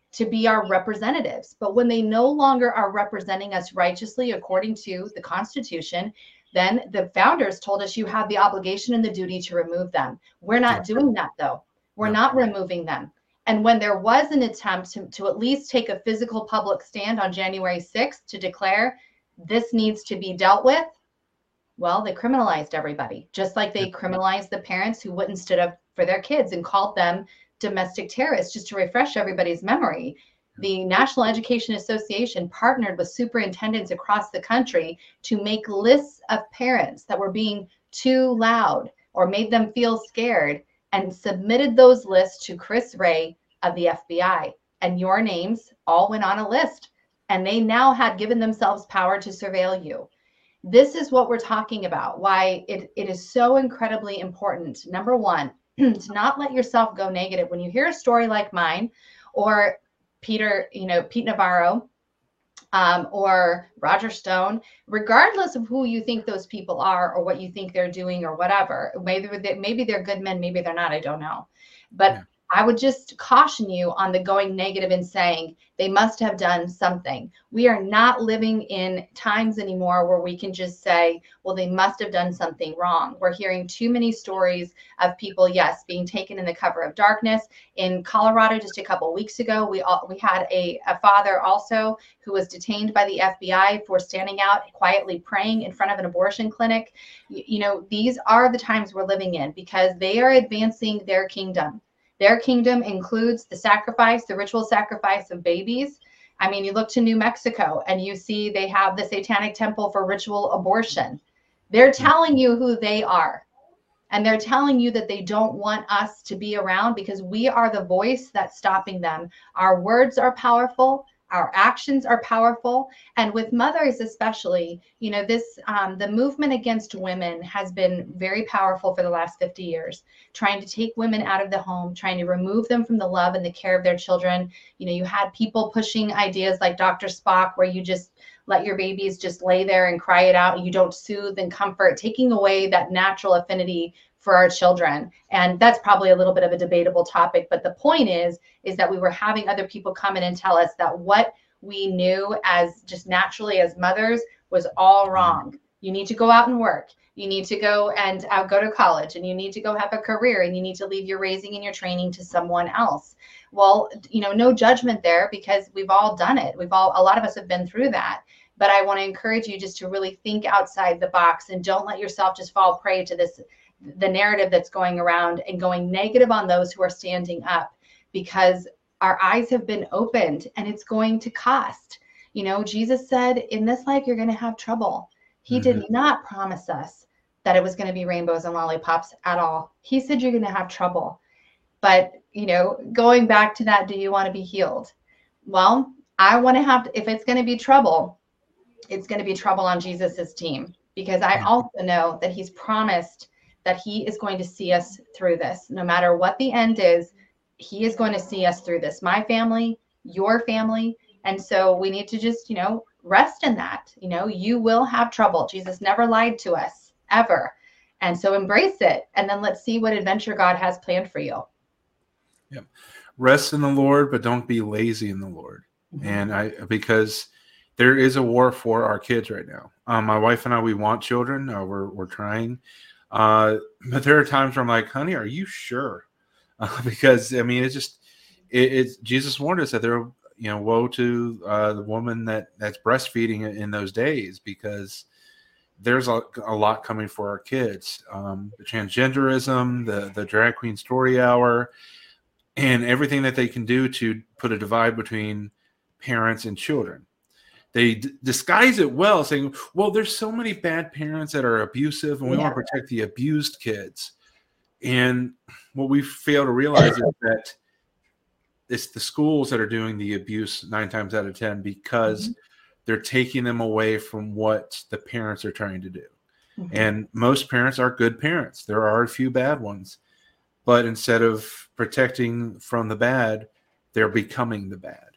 to be our representatives. But when they no longer are representing us righteously according to the Constitution, then the founders told us you have the obligation and the duty to remove them. We're not doing that, though. We're not removing them. And when there was an attempt to at least take a physical public stand on January 6th to declare this needs to be dealt with, well, they criminalized everybody, just like they criminalized the parents who wouldn't stood up for their kids and called them domestic terrorists. Just to refresh everybody's memory, the National Education Association partnered with superintendents across the country to make lists of parents that were being too loud or made them feel scared, and submitted those lists to Chris Wray of the FBI. And your names all went on a list, and they now had given themselves power to surveil you. This is what we're talking about, why it is so incredibly important. Number one, to not let yourself go negative. When you hear a story like mine, or Pete Navarro, or Roger Stone, regardless of who you think those people are or what you think they're doing or whatever, maybe they're good men, maybe they're not, I don't know. But I would just caution you on the going negative and saying they must have done something. We are not living in times anymore where we can just say, well, they must have done something wrong. We're hearing too many stories of people, yes, being taken in the cover of darkness. In Colorado, just a couple of weeks ago, we had a father also who was detained by the FBI for standing out quietly praying in front of an abortion clinic. You know, these are the times we're living in because they are advancing their kingdom. Their kingdom includes the ritual sacrifice of babies. I mean, you look to New Mexico and you see they have the Satanic Temple for ritual abortion. They're telling you who they are. And they're telling you that they don't want us to be around because we are the voice that's stopping them. Our words are powerful. Our actions are powerful. And with mothers especially, you know, the movement against women has been very powerful for the last 50 years, trying to take women out of the home, trying to remove them from the love and the care of their children. You know, you had people pushing ideas like Dr. Spock, where you just let your babies just lay there and cry it out, and you don't soothe and comfort, taking away that natural affinity for our children. And that's probably a little bit of a debatable topic. But the point is that we were having other people come in and tell us that what we knew as just naturally as mothers was all wrong. You need to go out and work. You need to go and go to college, and you need to go have a career, and you need to leave your raising and your training to someone else. Well, you know, no judgment there, because we've all done it. A lot of us have been through that. But I want to encourage you just to really think outside the box and don't let yourself just fall prey to the narrative that's going around and going negative on those who are standing up, because our eyes have been opened and it's going to cost. You know, Jesus said, in this life, you're going to have trouble. He did not promise us that it was going to be rainbows and lollipops at all. He said, you're going to have trouble. But, you know, going back to that, do you want to be healed? Well, I want to if it's going to be trouble, it's going to be trouble on Jesus's team, because I also know that he's promised that he is going to see us through this. No matter what the end is, he is going to see us through this. My family, your family. And so we need to just, you know, rest in that. You know, you will have trouble. Jesus never lied to us, ever. And so embrace it. And then let's see what adventure God has planned for you. Yep. Rest in the Lord, but don't be lazy in the Lord. And because there is a war for our kids right now. My wife and I, we want children. We're trying. But there are times where I'm like, honey, are you sure? Because I mean, it's Jesus warned us that there, you know, woe to the woman that's breastfeeding in those days, because there's a lot coming for our kids. The transgenderism, the drag queen story hour, and everything that they can do to put a divide between parents and children. They disguise it well, saying, well, there's so many bad parents that are abusive, and we want to protect the abused kids. And what we fail to realize is that it's the schools that are doing the abuse 9 times out of 10, because they're taking them away from what the parents are trying to do. And most parents are good parents. There are a few bad ones. But instead of protecting from the bad, they're becoming the bad.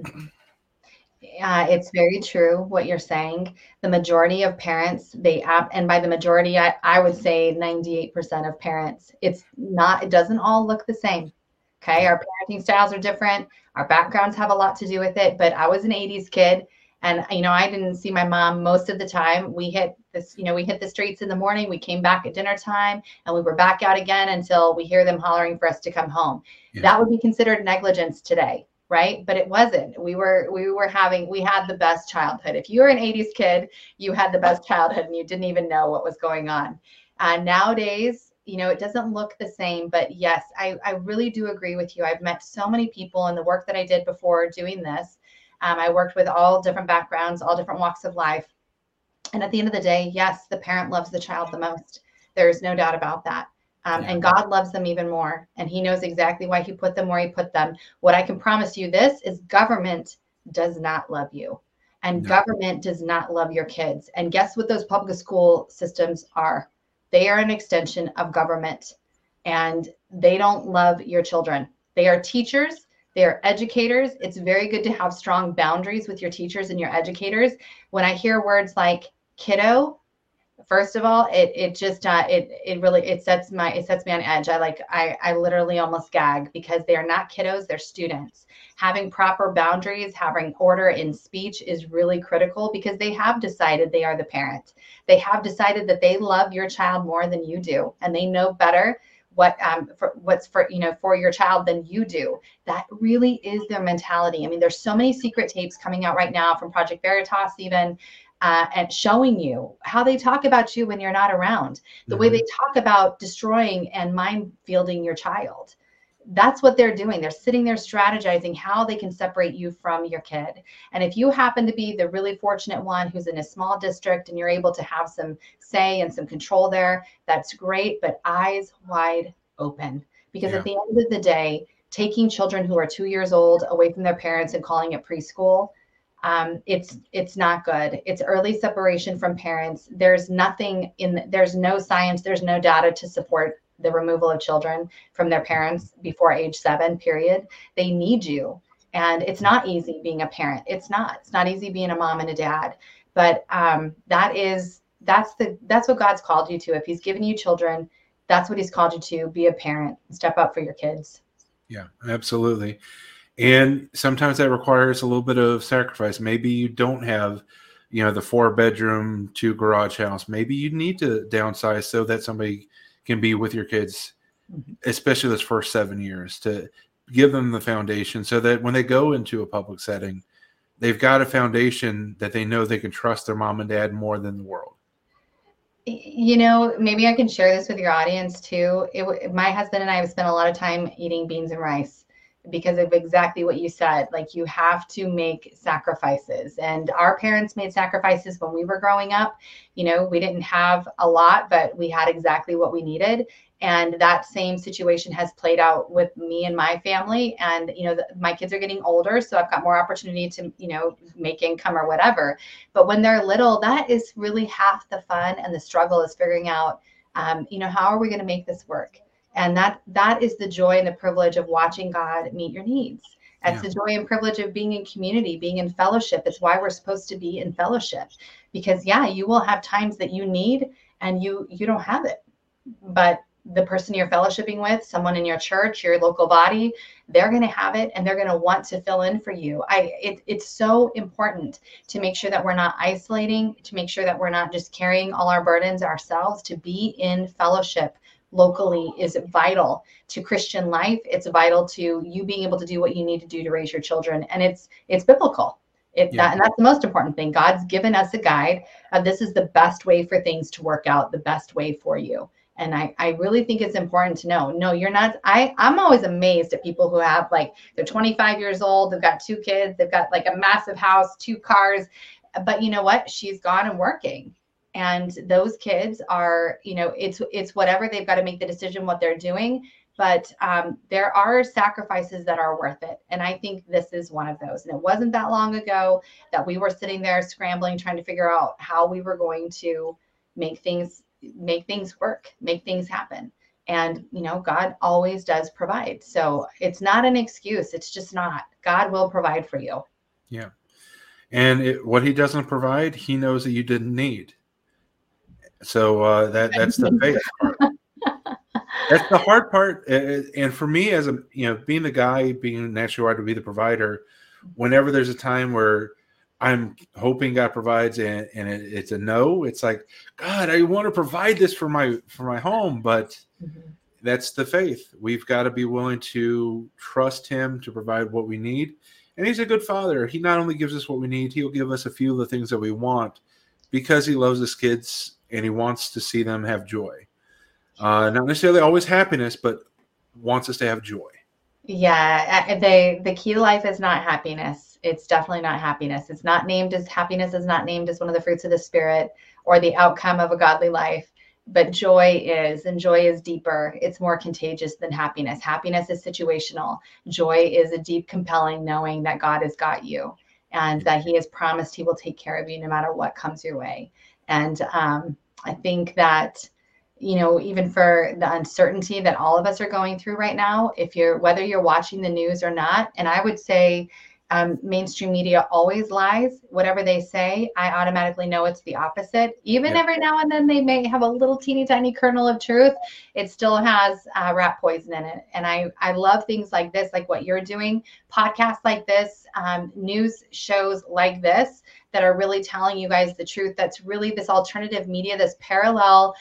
It's very true what you're saying. The majority of parents, and by the majority, I would say 98% of parents, it doesn't all look the same. Okay. Our parenting styles are different. Our backgrounds have a lot to do with it. But I was an 80s kid. And, I didn't see my mom most of the time. We hit the streets in the morning. We came back at dinner time and we were back out again until we hear them hollering for us to come home. Yeah. That would be considered negligence today, right? But it wasn't. We had the best childhood. If you were an 80s kid, you had the best childhood and you didn't even know what was going on. Nowadays, it doesn't look the same, but yes, I really do agree with you. I've met so many people in the work that I did before doing this. I worked with all different backgrounds, all different walks of life. And at the end of the day, yes, the parent loves the child the most. There is no doubt about that. And God loves them even more. And he knows exactly why he put them where he put them. What I can promise you this is government does not love you. And government does not love your kids. And guess what those public school systems are? They are an extension of government. And they don't love your children. They are teachers. They are educators. It's very good to have strong boundaries with your teachers and your educators. When I hear words like kiddo, first of all, it sets me on edge. I literally almost gag because they are not kiddos, they're students. Having proper boundaries, having order in speech is really critical because they have decided they are the parent. They have decided that they love your child more than you do, and they know better what's for your child than you do. That really is their mentality. I mean, there's so many secret tapes coming out right now from Project Veritas even, and showing you how they talk about you when you're not around, the way they talk about destroying and mind fielding your child. That's what they're doing. They're sitting there strategizing how they can separate you from your kid. And if you happen to be the really fortunate one who's in a small district and you're able to have some say and some control there, that's great, but eyes wide open. Because at the end of the day, taking children who are 2 years old away from their parents and calling it preschool, it's not good. It's early separation from parents. There's no science, there's no data to support the removal of children from their parents before age 7, period. They need you. And it's not easy being a parent. It's not easy being a mom and a dad, but that's what God's called you to. If he's given you children, that's what he's called you to. Be a parent, step up for your kids. Yeah, absolutely. And sometimes that requires a little bit of sacrifice. Maybe you don't have, the 4-bedroom, 2 garage house. Maybe you need to downsize so that somebody can be with your kids, especially those first 7 years, to give them the foundation so that when they go into a public setting, they've got a foundation that they know they can trust their mom and dad more than the world. Maybe I can share this with your audience too. My husband and I have spent a lot of time eating beans and rice because of exactly what you said. Like, you have to make sacrifices, and our parents made sacrifices when we were growing up. We didn't have a lot, but we had exactly what we needed. And that same situation has played out with me and my family. And, my kids are getting older, so I've got more opportunity to, make income or whatever. But when they're little, that is really half the fun. And the struggle is figuring out, how are we going to make this work? And that is the joy and the privilege of watching God meet your needs. That's the joy and privilege of being in community, being in fellowship. It's why we're supposed to be in fellowship, because you will have times that you need and you don't have it. But the person you're fellowshipping with, someone in your church, your local body, they're going to have it and they're going to want to fill in for you. It's so important to make sure that we're not isolating, to make sure that we're not just carrying all our burdens ourselves. To be in fellowship locally is vital to Christian life. It's vital to you being able to do what you need to do to raise your children. And it's biblical. And that's the most important thing. God's given us a guide. This is the best way for things to work out, the best way for you. And I really think it's important to know, no, you're not. I'm always amazed at people who have, they're 25 years old, they've got 2 kids, they've got a massive house, 2 cars. But you know what? She's gone and working. And those kids are, it's whatever. They've got to make the decision what they're doing. But there are sacrifices that are worth it. And I think this is one of those. And it wasn't that long ago that we were sitting there scrambling, trying to figure out how we were going to make things work, make things happen. And, God always does provide. So it's not an excuse. It's just not. God will provide for you. Yeah. And what he doesn't provide, he knows that you didn't need. So that's the faith part. That's the hard part. And for me, as being the guy, being naturally wired to be the provider, whenever there's a time where I'm hoping God provides and it's a no, it's like, God, I want to provide this for my home, but that's the faith. We've got to be willing to trust him to provide what we need. And he's a good father. He not only gives us what we need, he'll give us a few of the things that we want because he loves his kids and he wants to see them have joy. Not necessarily always happiness, but wants us to have joy. Yeah, the key to life is not happiness. It's definitely not happiness. It's not named as happiness is not named as one of the fruits of the Spirit or the outcome of a godly life. But joy is, and joy is deeper. It's more contagious than happiness. Happiness is situational. Joy is a deep, compelling knowing that God has got you and that he has promised he will take care of you no matter what comes your way. And I think that, even for the uncertainty that all of us are going through right now, whether you're watching the news or not, and I would say mainstream media always lies. Whatever they say, I automatically know it's the opposite. Even every now and then they may have a little teeny tiny kernel of truth. It still has rat poison in it. And I love things like this, like what you're doing, podcasts like this, news shows like this that are really telling you guys the truth. That's really this alternative media, this parallel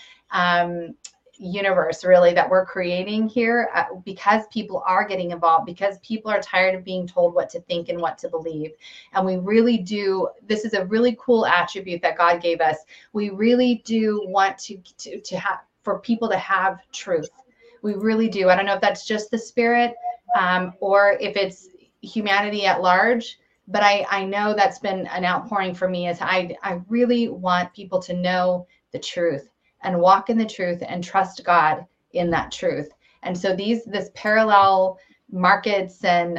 universe really that we're creating here because people are getting involved, because people are tired of being told what to think and what to believe. And we really do, this is a really cool attribute that God gave us. We really do want to have, for people to have truth. We really do. I don't know if that's just the Spirit or if it's humanity at large, but I know that's been an outpouring for me. Is I really want people to know the truth and walk in the truth and trust God in that truth. And so this parallel markets and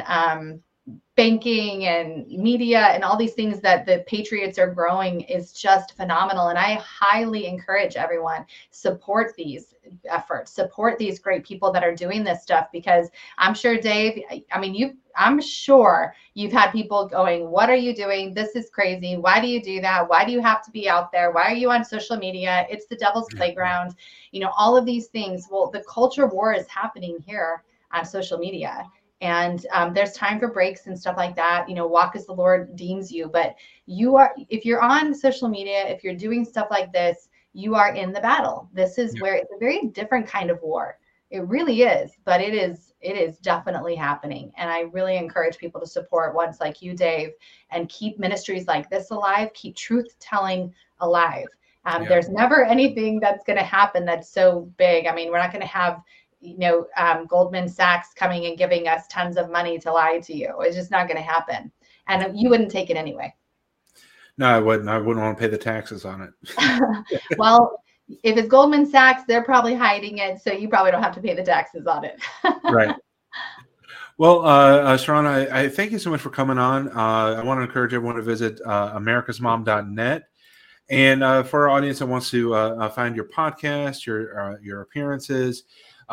banking and media and all these things that the patriots are growing is just phenomenal. And I highly encourage everyone, support these efforts, support these great people that are doing this stuff, because I'm sure, Dave, I'm sure you've had people going, what are you doing? This is crazy. Why do you do that? Why do you have to be out there? Why are you on social media? It's the devil's playground. All of these things. Well, the culture war is happening here on social media. And there's time for breaks and stuff like that. Walk as the Lord deems you. But if you're on social media, if you're doing stuff like this, you are in the battle. This is where it's a very different kind of war. It really is, but it is definitely happening. And I really encourage people to support ones like you, Dave, and keep ministries like this alive, keep truth telling alive. There's never anything that's going to happen that's so big. We're not going to have Goldman Sachs coming and giving us tons of money to lie to you. It's just not going to happen. And you wouldn't take it anyway. No, I wouldn't. I wouldn't want to pay the taxes on it. Well, if it's Goldman Sachs, they're probably hiding it. So you probably don't have to pay the taxes on it. Right. Well, Sharon, I thank you so much for coming on. I want to encourage everyone to visit americasmom.net. And for our audience that wants to find your podcast, your appearances,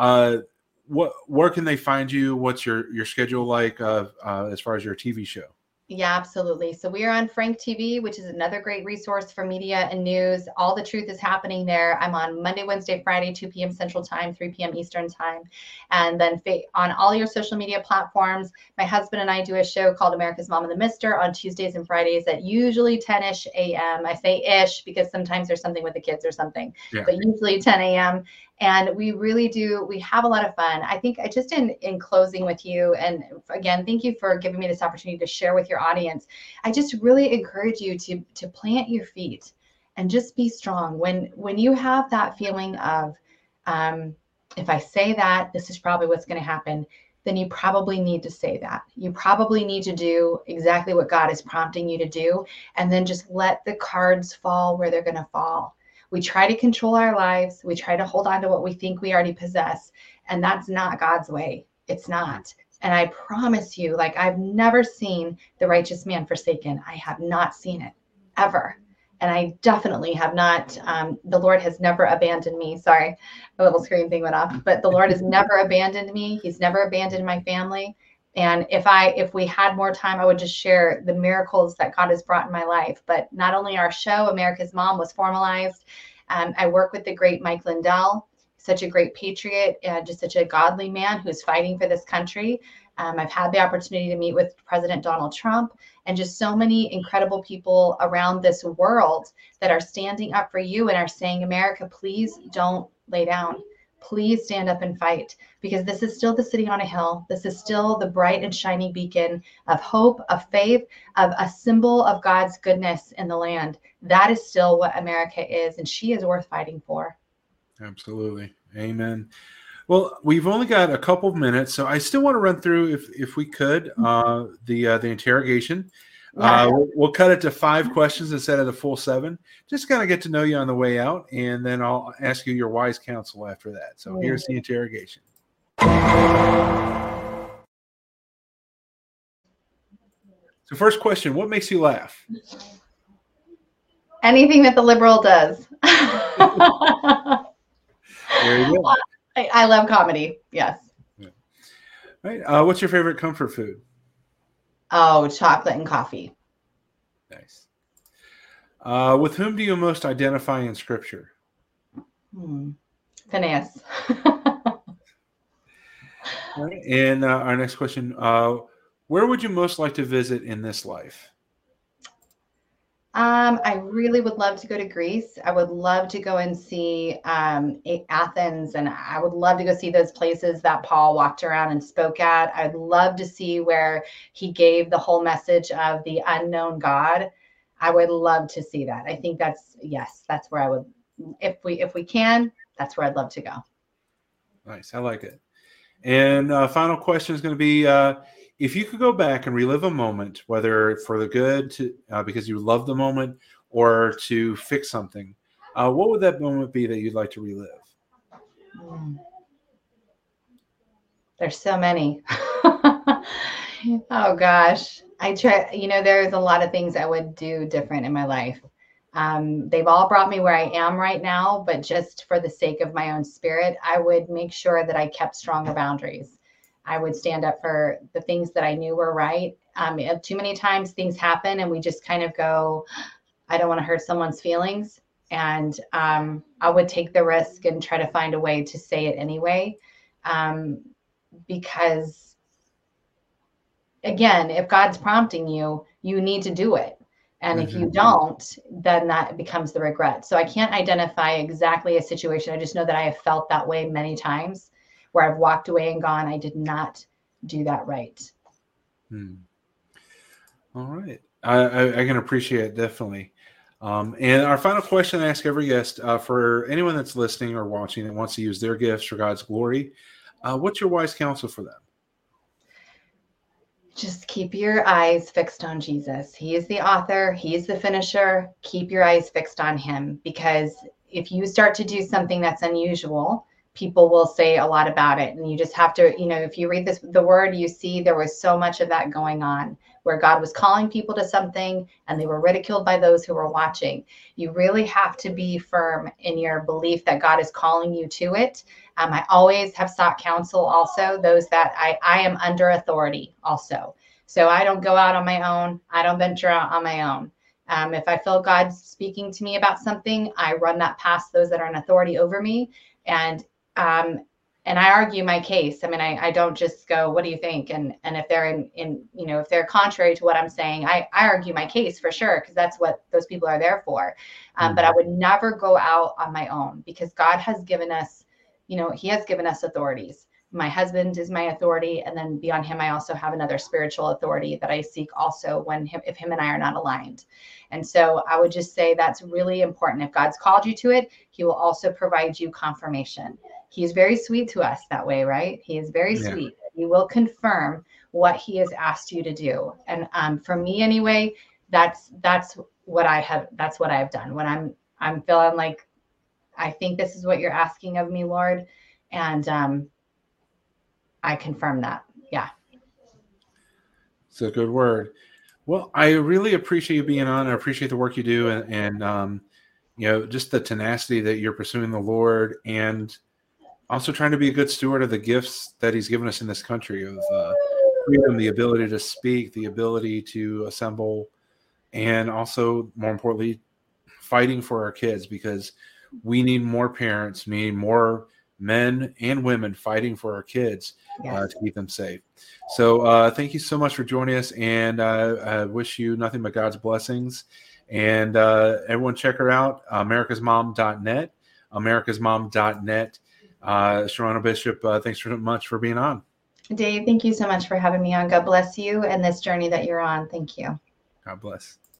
where can they find you? What's your schedule like as far as your TV show? Yeah, absolutely. So we are on Frank TV, which is another great resource for media and news. All the truth is happening there. I'm on Monday, Wednesday, Friday, 2 p.m. Central Time, 3 p.m. Eastern Time. And then on all your social media platforms, my husband and I do a show called America's Mom and the Mister on Tuesdays and Fridays at usually 10-ish a.m. I say ish because sometimes there's something with the kids or something, but usually 10 a.m. And we really do, we have a lot of fun. I think just in closing with you, and again, thank you for giving me this opportunity to share with your audience. I just really encourage you to plant your feet and just be strong. When you have that feeling of, if I say that, this is probably what's going to happen, then you probably need to say that. You probably need to do exactly what God is prompting you to do, and then just let the cards fall where they're going to fall. We try to control our lives. We try to hold on to what we think we already possess. And that's not God's way. It's not. And I promise you, I've never seen the righteous man forsaken. I have not seen it ever. And I definitely have not. The Lord has never abandoned me. Sorry, a little screen thing went off. But the Lord has never abandoned me. He's never abandoned my family. And if we had more time, I would just share the miracles that God has brought in my life. But not only our show, America's Mom, was formalized. I work with the great Mike Lindell. such a great patriot, and just such a godly man who's fighting for this country. I've had the opportunity to meet with President Donald Trump and just so many incredible people around this world that are standing up for you and are saying, America, please don't lay down. Please stand up and fight, because this is still the city on a hill. This is still the bright and shining beacon of hope, of faith, of a symbol of God's goodness in the land. That is still what America is, and she is worth fighting for. Absolutely. Amen. Well, we've only got a couple of minutes, so I still want to run through, if we could, the interrogation. We'll cut it to 5 questions instead of the full 7. Just kind of get to know you on the way out, and then I'll ask you your wise counsel after that. So here's the interrogation. So first question, what makes you laugh? Anything that the liberal does. There you go. I love comedy. Yes. Yeah. All right. What's your favorite comfort food? Oh, chocolate and coffee. Nice. With whom do you most identify in Scripture? Phineas. All right. And our next question, where would you most like to visit in this life? I really would love to go to Greece. I would love to go and see Athens, and I would love to go see those places that Paul walked around and spoke at. I'd love to see where he gave the whole message of the unknown God. I would love to see that. I think that's where I would, if we can, that's where I'd love to go. Nice. I like it. And final question is going to be, if you could go back and relive a moment, whether for the good, because you love the moment, or to fix something, what would that moment be that you'd like to relive? There's so many. Oh gosh. I try, there's a lot of things I would do different in my life. They've all brought me where I am right now, but just for the sake of my own spirit, I would make sure that I kept stronger boundaries. I would stand up for the things that I knew were right. Too many times things happen and we just kind of go, I don't want to hurt someone's feelings. And I would take the risk and try to find a way to say it anyway. Because again, if God's prompting you, you need to do it. And if you don't, then that becomes the regret. So I can't identify exactly a situation. I just know that I have felt that way many times, where I've walked away and gone, I did not do that right. All right. I can appreciate it, definitely. And our final question I ask every guest, for anyone that's listening or watching that wants to use their gifts for God's glory, what's your wise counsel for them? Just keep your eyes fixed on Jesus. He is the author. He is the finisher. Keep your eyes fixed on him, because if you start to do something that's unusual, people will say a lot about it. And you just have to, if you read the word, you see there was so much of that going on, where God was calling people to something and they were ridiculed by those who were watching. You really have to be firm in your belief that God is calling you to it. I always have sought counsel also, those that I am under authority also. So I don't go out on my own. I don't venture out on my own. If I feel God's speaking to me about something, I run that past those that are in authority over me. And I argue my case. I mean, I don't just go, what do you think? And if they're if they're contrary to what I'm saying, I argue my case for sure, because that's what those people are there for. But I would never go out on my own, because God has given us, he has given us authorities. My husband is my authority. And then beyond him, I also have another spiritual authority that I seek also if him and I are not aligned. And so I would just say that's really important. If God's called you to it, he will also provide you confirmation. He's very sweet to us that way, right? He is very sweet. He will confirm what he has asked you to do. And for me anyway, that's what I have. That's what I've done when I'm feeling like, I think this is what you're asking of me, Lord. And I confirm that. Yeah. It's a good word. Well, I really appreciate you being on. I appreciate the work you do, and just the tenacity that you're pursuing the Lord, and also trying to be a good steward of the gifts that he's given us in this country of freedom, the ability to speak, the ability to assemble, and also, more importantly, fighting for our kids, because we need more parents, we need more men and women fighting for our kids to keep them safe. So thank you so much for joining us, and I wish you nothing but God's blessings. And everyone check her out, americasmom.net, americasmom.net. Sharona Bishop, thanks so much for being on. Dave, thank you so much for having me on. God bless you and this journey that you're on. Thank you. God bless.